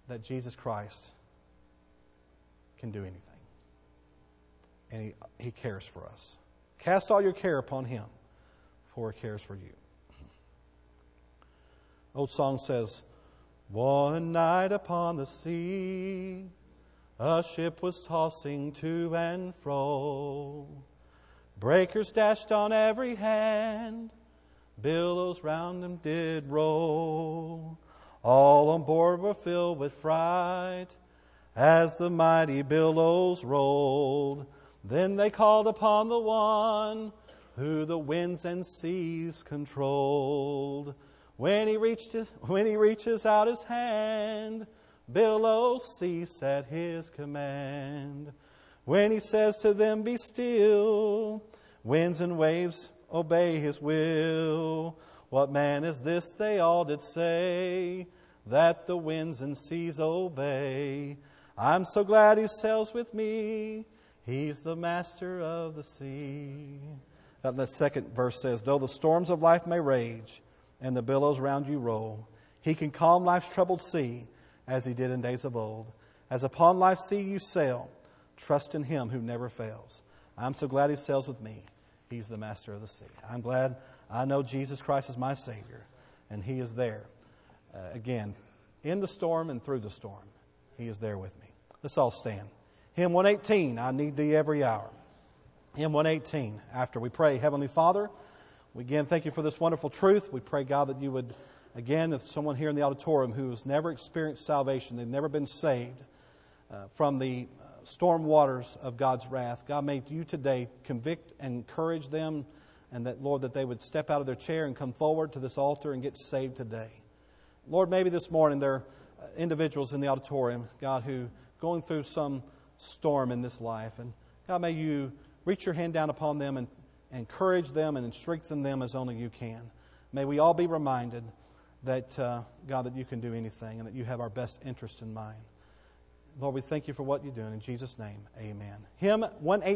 that Jesus Christ can do anything. And He cares for us. Cast all your care upon Him, for He cares for you. Old song says, one night upon the sea, a ship was tossing to and fro. Breakers dashed on every hand, billows round them did roll. All on board were filled with fright as the mighty billows rolled. Then they called upon the One who the winds and seas controlled. When he reaches out His hand, billows cease at His command. When He says to them, be still, winds and waves obey His will. What man is this, they all did say, that the winds and seas obey? I'm so glad He sails with me. He's the master of the sea. That second verse says, though the storms of life may rage and the billows round you roll, He can calm life's troubled sea as He did in days of old. As upon life's sea you sail, trust in Him who never fails. I'm so glad He sails with me. He's the master of the sea. I'm glad I know Jesus Christ is my Savior, and He is there. Again, in the storm and through the storm, He is there with me. Let's all stand. Hymn 118, I Need Thee Every Hour. Hymn 118, after we pray, Heavenly Father, we again thank You for this wonderful truth. We pray, God, that You would, again, if someone here in the auditorium who has never experienced salvation, they've never been saved from the storm waters of God's wrath, God, may You today convict and encourage them, and that, Lord, that they would step out of their chair and come forward to this altar and get saved today. Lord, maybe this morning there are individuals in the auditorium, God, who going through some storm in this life. And God, may You reach Your hand down upon them and encourage them and strengthen them as only You can. May we all be reminded that, God, that You can do anything and that You have our best interest in mind. Lord, we thank You for what You're doing. In Jesus' name, amen. Hymn 118.